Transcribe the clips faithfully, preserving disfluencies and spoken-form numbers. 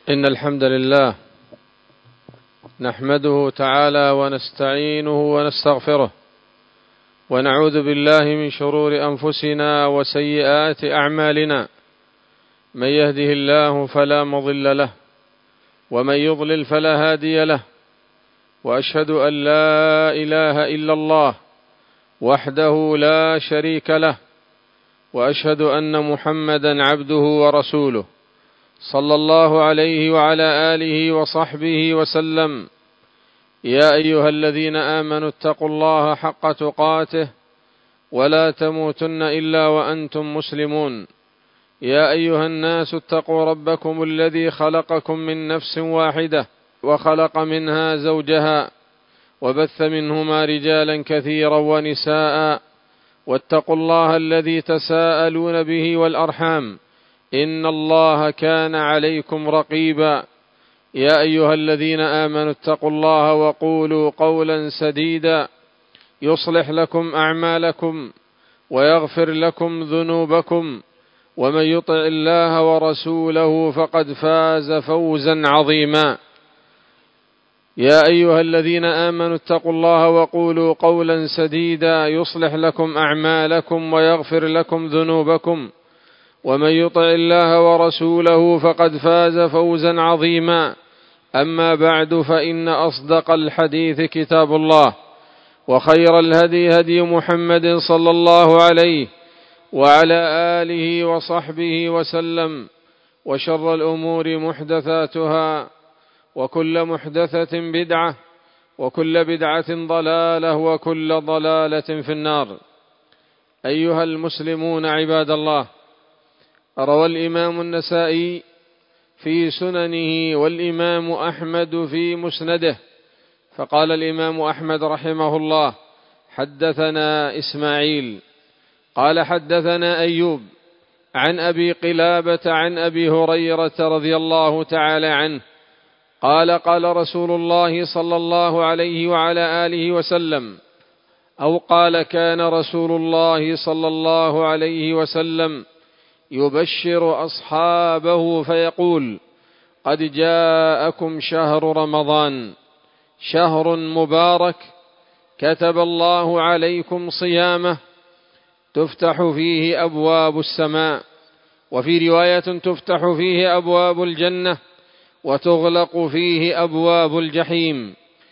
إن الحمد لله نحمده تعالى ونستعينه ونستغفره ونعوذ بالله من شرور أنفسنا وسيئات أعمالنا، من يهده الله فلا مضل له ومن يضلل فلا هادي له، وأشهد أن لا إله إلا الله وحده لا شريك له، وأشهد أن محمدا عبده ورسوله صلى الله عليه وعلى آله وصحبه وسلم. يا أيها الذين آمنوا اتقوا الله حق تقاته ولا تموتن إلا وأنتم مسلمون. يا أيها الناس اتقوا ربكم الذي خلقكم من نفس واحدة وخلق منها زوجها وبث منهما رجالا كثيرا ونساء، واتقوا الله الذي تساءلون به والأرحام إن الله كان عليكم رقيبا. يا أيها الذين آمنوا اتقوا الله وقولوا قولا سديدا يصلح لكم أعمالكم ويغفر لكم ذنوبكم، ومن يطع الله ورسوله فقد فاز فوزا عظيما. يا أيها الذين آمنوا اتقوا الله وقولوا قولا سديدا يصلح لكم أعمالكم ويغفر لكم ذنوبكم، ومن يطع الله ورسوله فقد فاز فوزا عظيما. أما بعد، فإن أصدق الحديث كتاب الله، وخير الهدي هدي محمد صلى الله عليه وعلى آله وصحبه وسلم، وشر الأمور محدثاتها، وكل محدثة بدعة، وكل بدعة ضلالة، وكل ضلالة في النار. أيها المسلمون عباد الله، روى الإمام النسائي في سننه والإمام أحمد في مسنده، فقال الإمام أحمد رحمه الله: حدثنا إسماعيل قال حدثنا أيوب عن أبي قلابة عن أبي هريرة رضي الله تعالى عنه قال: قال رسول الله صلى الله عليه وعلى آله وسلم، أو قال: كان رسول الله صلى الله عليه وسلم يبشر أصحابه فيقول: قد جاءكم شهر رمضان، شهر مبارك، كتب الله عليكم صيامه، تفتح فيه أبواب السماء، وفي رواية تفتح فيه أبواب الجنة، وتغلق فيه أبواب الجحيم،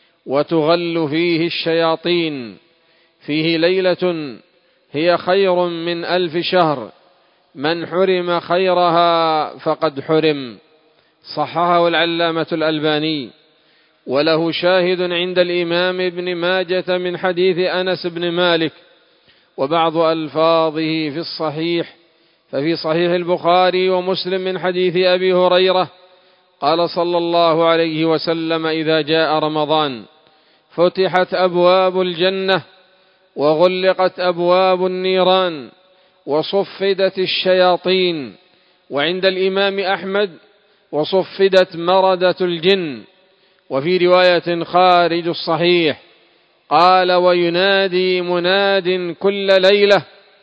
وتغل فيه الشياطين، فيه ليلة هي خير من ألف شهر، من حرم خيرها فقد حرم. صححه العلامة الألباني، وله شاهد عند الإمام ابن ماجة من حديث أنس بن مالك، وبعض ألفاظه في الصحيح، ففي صحيح البخاري ومسلم من حديث أبي هريرة قال صلى الله عليه وسلم: إذا جاء رمضان فتحت أبواب الجنة وغلقت أبواب النيران وصفدت الشياطين. وعند الإمام أحمد: وصفدت مردة الجن. وفي رواية خارج الصحيح قال: وينادي مناد كل ليلة: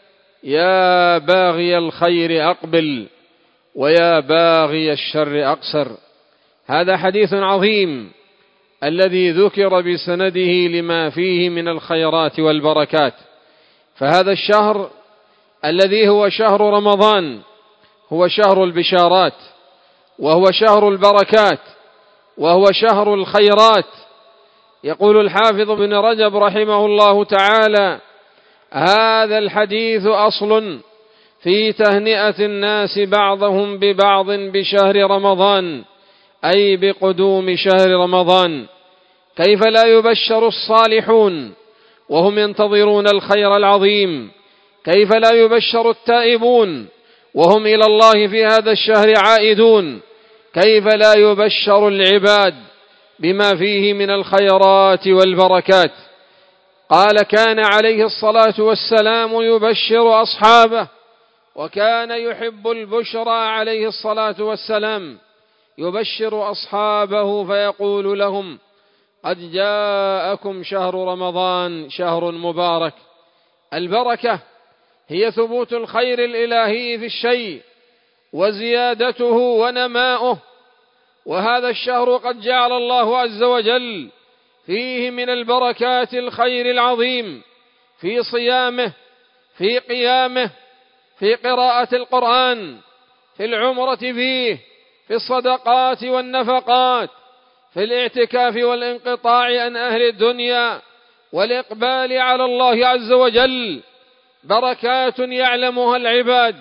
يا باغي الخير أقبل، ويا باغي الشر أقصر. هذا حديث عظيم الذي ذكر بسنده لما فيه من الخيرات والبركات. فهذا الشهر الذي هو شهر رمضان هو شهر البشارات، وهو شهر البركات، وهو شهر الخيرات. يقول الحافظ ابن رجب رحمه الله تعالى: هذا الحديث أصل في تهنئة الناس بعضهم ببعض بشهر رمضان، أي بقدوم شهر رمضان. كيف لا يبشر الصالحون وهم ينتظرون الخير العظيم؟ كيف لا يبشر التائبون وهم إلى الله في هذا الشهر عائدون؟ كيف لا يبشر العباد بما فيه من الخيرات والبركات؟ قال: كان عليه الصلاة والسلام يبشر أصحابه، وكان يحب البشرى عليه الصلاة والسلام، يبشر أصحابه فيقول لهم: قد جاءكم شهر رمضان، شهر مبارك. البركة هي ثبوت الخير الإلهي في الشيء وزيادته ونماؤه، وهذا الشهر قد جعل الله عز وجل فيه من البركات الخير العظيم، في صيامه، في قيامه، في قراءة القرآن، في العمرة فيه، في الصدقات والنفقات، في الاعتكاف والانقطاع عن أهل الدنيا والإقبال على الله عز وجل. بركات يعلمها العباد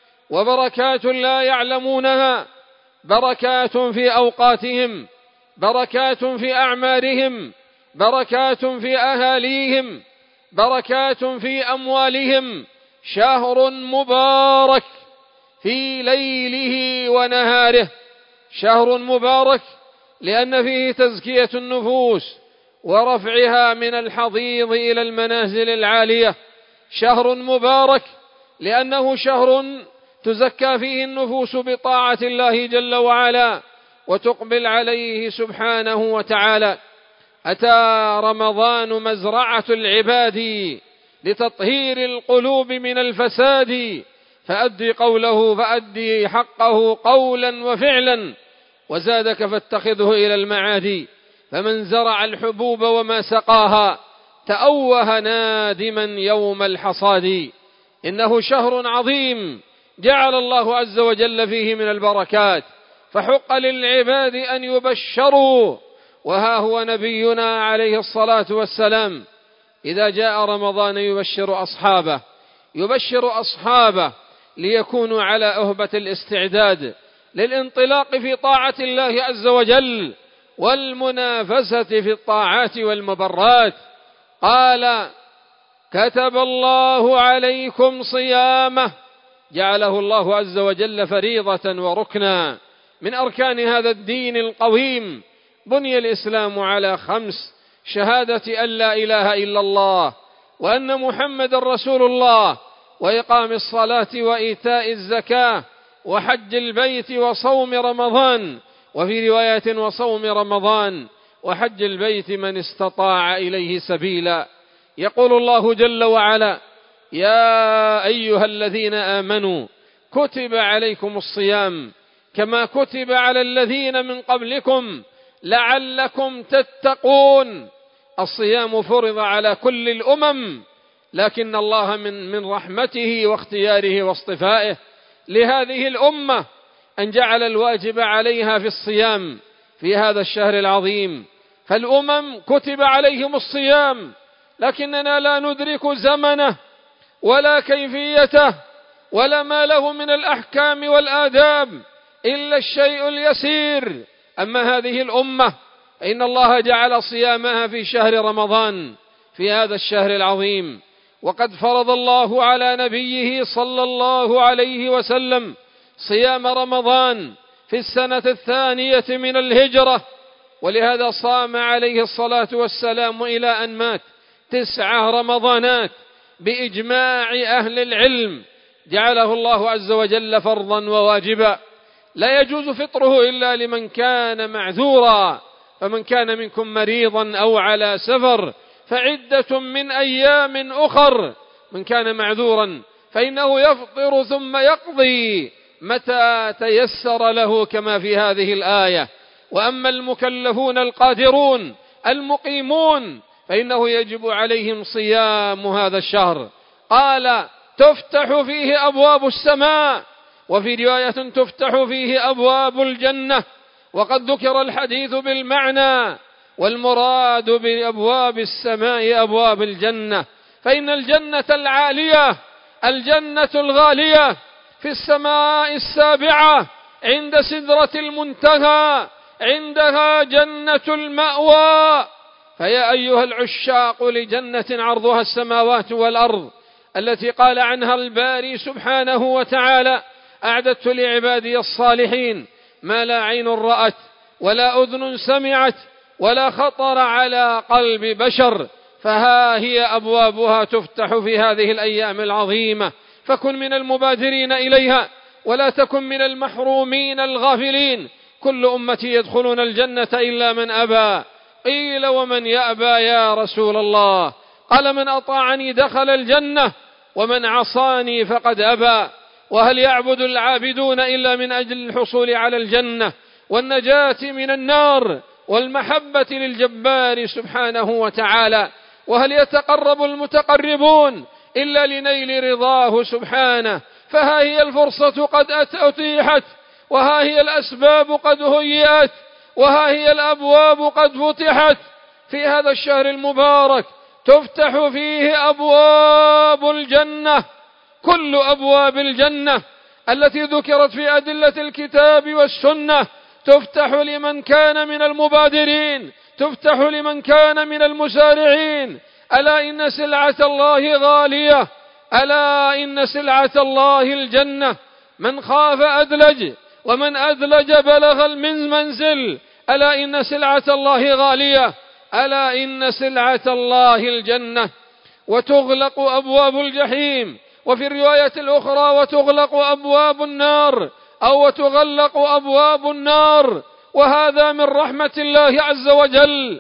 وبركات لا يعلمونها، بركات في أوقاتهم، بركات في أعمارهم، بركات في أهاليهم، بركات في أموالهم. شهر مبارك في ليله ونهاره، شهر مبارك لأن فيه تزكية النفوس ورفعها من الحضيض إلى المنازل العالية. شهر مبارك لأنه شهر تزكى فيه النفوس بطاعة الله جل وعلا وتقبل عليه سبحانه وتعالى. أتى رمضان مزرعة العباد لتطهير القلوب من الفساد، فأدي قوله فأدي حقه قولا وفعلا، وزادك فاتخذه إلى المعاد. فمن زرع الحبوب وما سقاها تأوه نادما يوم الحصاد. إنه شهر عظيم جعل الله عز وجل فيه من البركات، فحق للعباد أن يبشروا. وها هو نبينا عليه الصلاة والسلام إذا جاء رمضان يبشر أصحابه يبشر أصحابه ليكونوا على أهبة الاستعداد للانطلاق في طاعة الله عز وجل والمنافسة في الطاعات والمبرات. قال: كتب الله عليكم صيامه، جعله الله عز وجل فريضة وركنا من أركان هذا الدين القويم. بني الإسلام على خمس: شهادة أن لا إله إلا الله وأن محمد رسول الله، وإقام الصلاة وإيتاء الزكاة وحج البيت وصوم رمضان، وفي رواية وصوم رمضان وحج البيت من استطاع إليه سبيلا. يقول الله جل وعلا: يا أيها الذين آمنوا كتب عليكم الصيام كما كتب على الذين من قبلكم لعلكم تتقون. الصيام فرض على كل الأمم، لكن الله من من رحمته واختياره واصطفائه لهذه الأمة أن جعل الواجب عليها في الصيام في هذا الشهر العظيم. فالأمم كتب عليهم الصيام، لكننا لا ندرك زمنه ولا كيفيته ولا ما له من الأحكام والآداب إلا الشيء اليسير. أما هذه الأمة إن الله جعل صيامها في شهر رمضان في هذا الشهر العظيم، وقد فرض الله على نبيه صلى الله عليه وسلم صيام رمضان في السنة الثانية من الهجرة، ولهذا صام عليه الصلاة والسلام إلى أن مات تسع رمضانات بإجماع أهل العلم، جعله الله عز وجل فرضا وواجبا. لا يجوز فطره إلا لمن كان معذورا، فمن كان منكم مريضا أو على سفر فعدة من أيام أخر. من كان معذورا فإنه يفطر ثم يقضي متى تيسر له كما في هذه الآية. وأما المكلفون القادرون المقيمون فإنه يجب عليهم صيام هذا الشهر. قال: تفتح فيه أبواب السماء، وفي رواية تفتح فيه أبواب الجنة. وقد ذكر الحديث بالمعنى، والمراد بأبواب السماء أبواب الجنة، فإن الجنة العالية الجنة الغالية في السماء السابعة عند سدرة المنتهى، عندها جنة المأوى. فيا أيها العشاق لجنة عرضها السماوات والأرض، التي قال عنها الباري سبحانه وتعالى: أعددت لعبادي الصالحين ما لا عين رأت ولا أذن سمعت ولا خطر على قلب بشر. فها هي أبوابها تفتح في هذه الأيام العظيمة، فكن من المبادرين إليها ولا تكن من المحرومين الغافلين. كل أمتي يدخلون الجنة إلا من أبى. قيل: ومن يأبى يا رسول الله؟ قال: من أطاعني دخل الجنة ومن عصاني فقد أبى. وهل يعبد العابدون إلا من أجل الحصول على الجنة؟ والنجاة من النار والمحبة للجبار سبحانه وتعالى. وهل يتقرب المتقربون إلا لنيل رضاه سبحانه؟ فها هي الفرصة قد أتيحت، وها هي الأسباب قد هيئت، وها هي الأبواب قد فتحت. في هذا الشهر المبارك تفتح فيه أبواب الجنة، كل أبواب الجنة التي ذكرت في أدلة الكتاب والسنة تفتح لمن كان من المبادرين، تفتح لمن كان من المسارعين. ألا إن سلعة الله غالية، ألا إن سلعة الله الجنة، من خاف أدلج ومن أدلج بلغ المنزل. ألا إن سلعة الله غالية، ألا إن سلعة الله الجنة. وتغلق أبواب الجحيم، وفي الرواية الأخرى وتغلق أبواب النار أو وتغلق أبواب النار. وهذا من رحمة الله عز وجل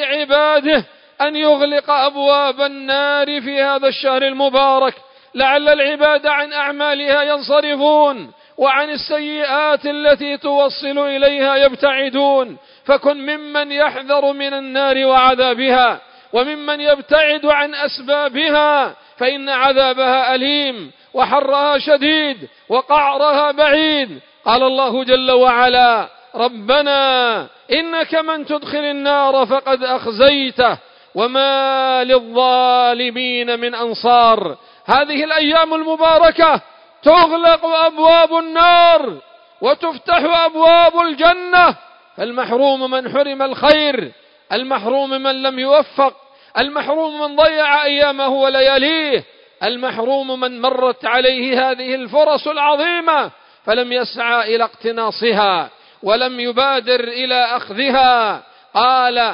بعباده أن يغلق أبواب النار في هذا الشهر المبارك، لعل العباد عن أعمالها ينصرفون وعن السيئات التي توصل إليها يبتعدون. فكن ممن يحذر من النار وعذابها، وممن يبتعد عن أسبابها، فإن عذابها أليم وحرها شديد وقعرها بعيد. قال الله جل وعلا: ربنا إنك من تدخل النار فقد أخزيته وما للظالمين من أنصار. هذه الأيام المباركة تغلق أبواب النار وتفتح أبواب الجنة، فالمحروم من حرم الخير، المحروم من لم يوفق، المحروم من ضيع أيامه ولياليه، المحروم من مرت عليه هذه الفرص العظيمة فلم يسعى إلى اقتناصها ولم يبادر إلى أخذها. قال: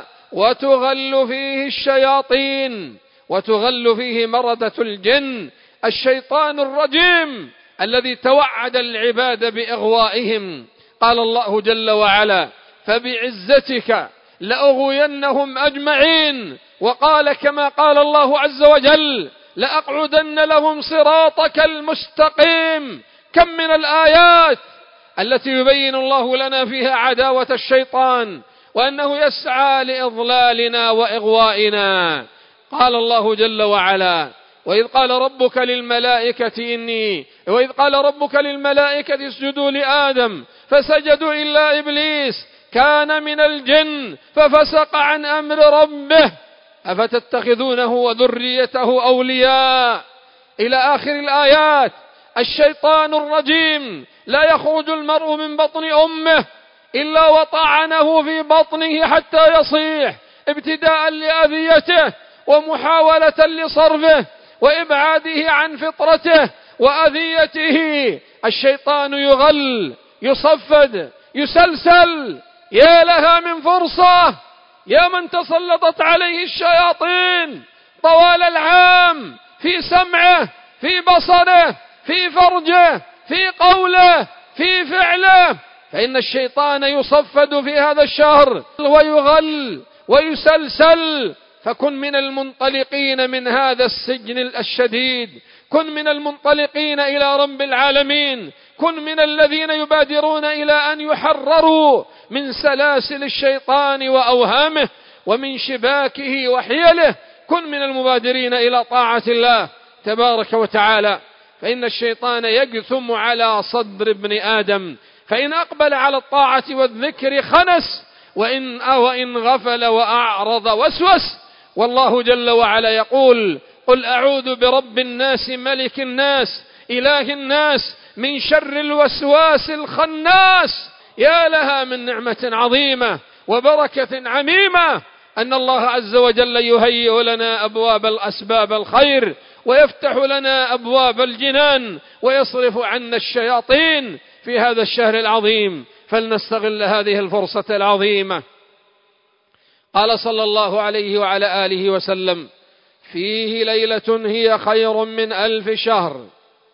وتغل فيه الشياطين، وتغل فيه مردة الجن، الشيطان الرجيم الذي توعد العباد بإغوائهم. قال الله جل وعلا: فبعزتك لأغوينهم أجمعين. وقال كما قال الله عز وجل: لأقعدن لهم صراطك المستقيم. كم من الآيات التي يبين الله لنا فيها عداوة الشيطان وأنه يسعى لإضلالنا وإغوائنا. قال الله جل وعلا: وإذ قال ربك للملائكة إني وإذ قال ربك للملائكة اسجدوا لآدم فسجدوا إلا إبليس كان من الجن ففسق عن أمر ربه أفتتخذونه وذريته أولياء، إلى آخر الآيات. الشيطان الرجيم لا يخرج المرء من بطن أمه إلا وطعنه في بطنه حتى يصيح، ابتداء لأذيته ومحاولة لصرفه وإبعاده عن فطرته وأذيته. الشيطان يغل، يصفد، يسلسل. يا لها من فرصة، يا من تسلطت عليه الشياطين طوال العام، في سمعه، في بصره، في فرجه، في قوله، في فعله، فإن الشيطان يصفد في هذا الشهر ويغل ويسلسل. فكن من المنطلقين من هذا السجن الشديد، كن من المنطلقين إلى رب العالمين، كن من الذين يبادرون إلى أن يحرروا من سلاسل الشيطان وأوهامه ومن شباكه وحيله. كن من المبادرين إلى طاعة الله تبارك وتعالى، فإن الشيطان يجثم على صدر ابن آدم، فإن أقبل على الطاعة والذكر خنس، وإن, وإن غفل وأعرض وسوس. والله جل وعلا يقول: قل أعوذ برب الناس ملك الناس إله الناس من شر الوسواس الخناس. يا لها من نعمة عظيمة وبركة عميمة أن الله عز وجل يهيئ لنا أبواب الأسباب الخير ويفتح لنا أبواب الجنان ويصرف عنا الشياطين في هذا الشهر العظيم، فلنستغل هذه الفرصة العظيمة. قال صلى الله عليه وعلى آله وسلم: فيه ليلة هي خير من ألف شهر،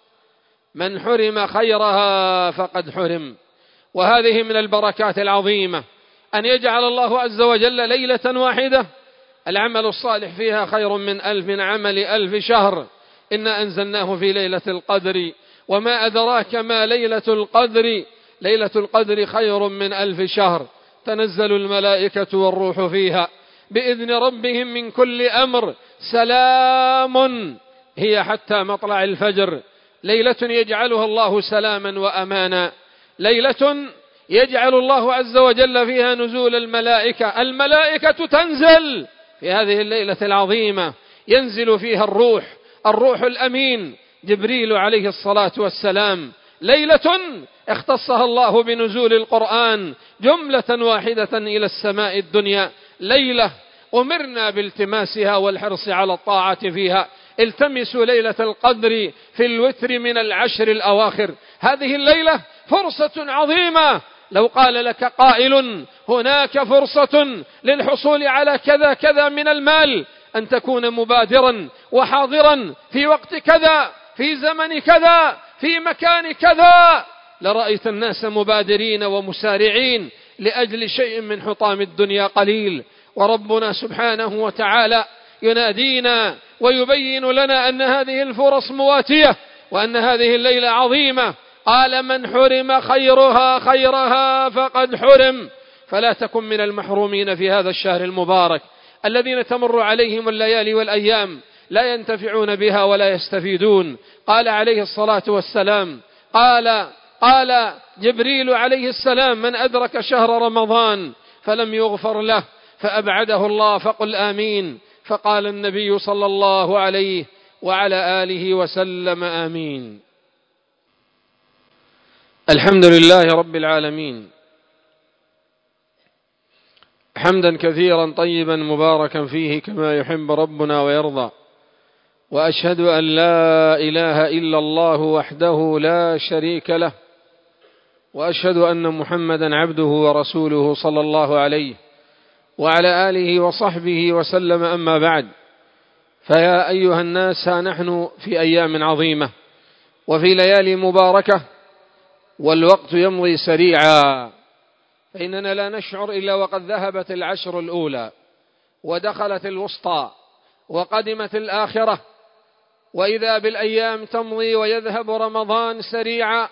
من حرم خيرها فقد حرم. وهذه من البركات العظيمة أن يجعل الله عز وجل ليلة واحدة العمل الصالح فيها خير من ألف من عمل ألف شهر. إنا أنزلناه في ليلة القدر وما أدراك ما ليلة القدر، ليلة القدر خير من ألف شهر، تنزل الملائكة والروح فيها بإذن ربهم من كل أمر، سلام هي حتى مطلع الفجر. ليلة يجعلها الله سلاما وأمانا، ليلة يجعل الله عز وجل فيها نزول الملائكة. الملائكة تنزل في هذه الليلة العظيمة، ينزل فيها الروح الروح الأمين جبريل عليه الصلاة والسلام. ليلة اختصها الله بنزول القرآن جملة واحدة إلى السماء الدنيا. ليلة أمرنا بالتماسها والحرص على الطاعة فيها. التمسوا ليلة القدر في الوتر من العشر الأواخر. هذه الليلة فرصة عظيمة. لو قال لك قائل هناك فرصة للحصول على كذا كذا من المال، أن تكون مبادرا وحاضرا في وقت كذا في زمن كذا في مكان كذا، لرأيت الناس مبادرين ومسارعين لأجل شيء من حطام الدنيا قليل. وربنا سبحانه وتعالى ينادينا ويبين لنا أن هذه الفرص مواتية، وأن هذه الليلة عظيمة. قال من حرم خيرها خيرها فقد حرم. فلا تكن من المحرومين في هذا الشهر المبارك الذين تمر عليهم الليالي والأيام لا ينتفعون بها ولا يستفيدون. قال عليه الصلاة والسلام قال قال جبريل عليه السلام من أدرك شهر رمضان فلم يغفر له فأبعده الله فقل آمين. فقال النبي صلى الله عليه وعلى آله وسلم آمين. الحمد لله رب العالمين، حمدا كثيرا طيبا مباركا فيه كما يحب ربنا ويرضى. وأشهد أن لا إله إلا الله وحده لا شريك له، وأشهد أن محمدا عبده ورسوله صلى الله عليه وعلى آله وصحبه وسلم. أما بعد، فيا أيها الناس، نحن في أيام عظيمة وفي ليالي مباركة، والوقت يمضي سريعا، فإننا لا نشعر إلا وقد ذهبت العشر الأولى ودخلت الوسطى وقدمت الآخرة، وإذا بالأيام تمضي ويذهب رمضان سريعا.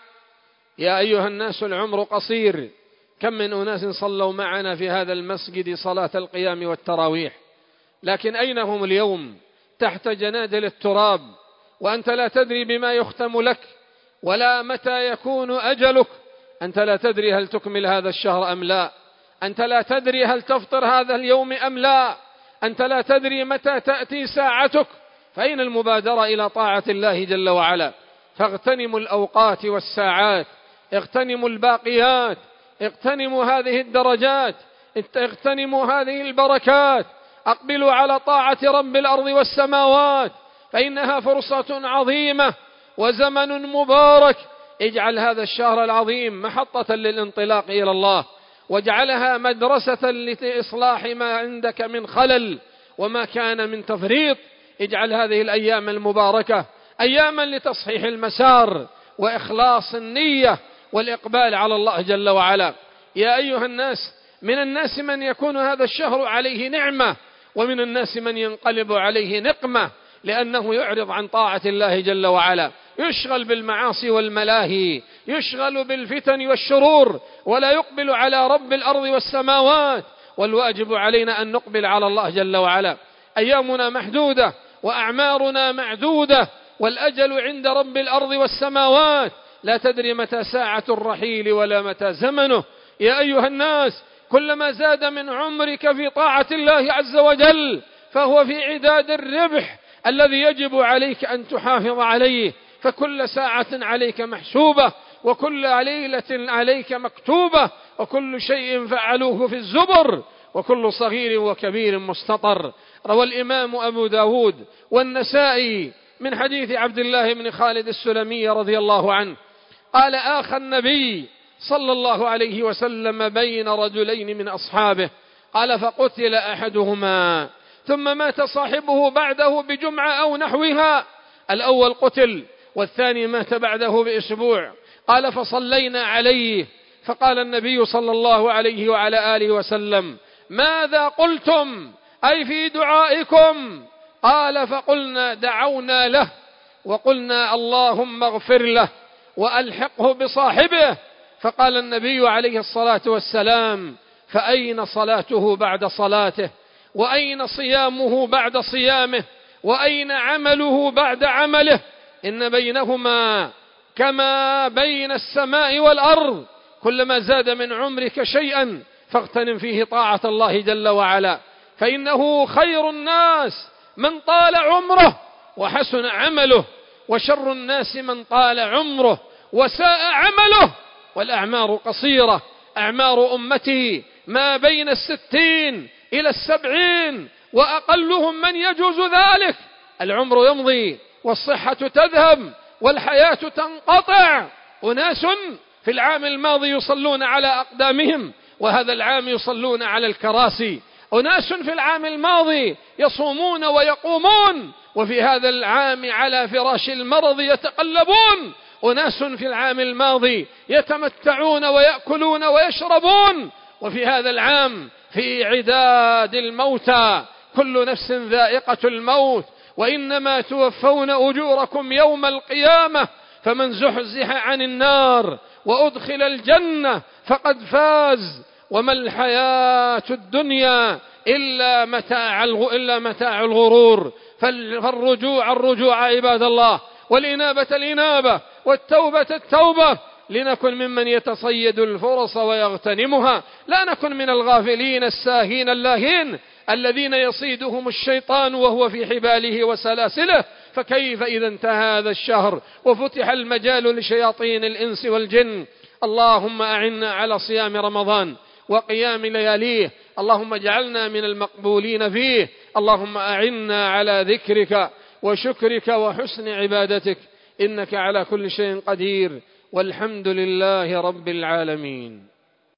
يا أيها الناس، العمر قصير. كم من أناس صلوا معنا في هذا المسجد صلاة القيام والتراويح، لكن أين هم اليوم؟ تحت جنادل التراب، وأنت لا تدري بما يختم لك ولا متى يكون أجلك. أنت لا تدري هل تكمل هذا الشهر أم لا، أنت لا تدري هل تفطر هذا اليوم أم لا، أنت لا تدري متى تأتي ساعتك. فأين المبادرة إلى طاعة الله جل وعلا؟ فاغتنموا الأوقات والساعات، اغتنموا الباقيات، اغتنموا هذه الدرجات، اغتنموا هذه البركات، أقبلوا على طاعة رب الأرض والسماوات، فإنها فرصة عظيمة وزمن مبارك. اجعل هذا الشهر العظيم محطة للانطلاق إلى الله، واجعلها مدرسة لإصلاح ما عندك من خلل وما كان من تفريط. اجعل هذه الأيام المباركة أياما لتصحيح المسار وإخلاص النية والإقبال على الله جل وعلا. يا أيها الناس، من الناس من يكون هذا الشهر عليه نعمة، ومن الناس من ينقلب عليه نقمة، لأنه يعرض عن طاعة الله جل وعلا، يشغل بالمعاصي والملاهي، يشغل بالفتن والشرور، ولا يقبل على رب الأرض والسماوات. والواجب علينا أن نقبل على الله جل وعلا. أيامنا محدودة وأعمارنا معدودة، والأجل عند رب الأرض والسماوات، لا تدري متى ساعة الرحيل ولا متى زمنه. يا أيها الناس، كلما زاد من عمرك في طاعة الله عز وجل فهو في عداد الربح الذي يجب عليك أن تحافظ عليه. فكل ساعة عليك محسوبة، وكل ليلة عليك مكتوبة، وكل شيء فعلوه في الزبر، وكل صغير وكبير مستطر. روى الإمام أبو داود والنسائي من حديث عبد الله بن خالد السلمي رضي الله عنه قال: آخى النبي صلى الله عليه وسلم بين رجلين من أصحابه، قال: فقتل أحدهما ثم مات صاحبه بعده بجمعة أو نحوها. الأول قتل والثاني مات بعده بأسبوع. قال: فصلينا عليه، فقال النبي صلى الله عليه وعلى آله وسلم: ماذا قلتم؟ أي في دعائكم؟ قال: فقلنا دعونا له وقلنا اللهم اغفر له وألحقه بصاحبه فقال النبي عليه الصلاة والسلام: فأين صلاته بعد صلاته؟ وأين صيامه بعد صيامه؟ وأين عمله بعد عمله؟ إن بينهما كما بين السماء والأرض، كلما زاد من عمرك شيئا فاغتنم فيه طاعة الله جل وعلا، فإنه خير الناس من طال عمره وحسن عمله، وشر الناس من طال عمره وساء عمله. والأعمار قصيرة، أعمار أمتي ما بين الستين إلى السبعين، وأقلهم من يجوز ذلك. العمر يمضي والصحة تذهب والحياة تنقطع. أناس في العام الماضي يصلون على أقدامهم، وهذا العام يصلون على الكراسي. أناس في العام الماضي يصومون ويقومون، وفي هذا العام على فراش المرض يتقلبون. أناس في العام الماضي يتمتعون ويأكلون ويشربون، وفي هذا العام في عداد الموتى. كل نفس ذائقة الموت، وإنما توفون أجوركم يوم القيامة، فمن زحزح عن النار وأدخل الجنة فقد فاز، وما الحياة الدنيا إلا متاع إلا متاع الغرور. فالرجوع الرجوع عباد الله، والإنابة الإنابة، والتوبة التوبة، لنكن ممن يتصيد الفرص ويغتنمها، لا نكن من الغافلين الساهين اللاهين الذين يصيدهم الشيطان وهو في حباله وسلاسله. فكيف إذا انتهى هذا الشهر وفتح المجال لشياطين الإنس والجن؟ اللهم أعنا على صيام رمضان وقيام لياليه، اللهم اجعلنا من المقبولين فيه. اللهم أعنا على ذكرك وشكرك وحسن عبادتك، إنك على كل شيء قدير، والحمد لله رب العالمين.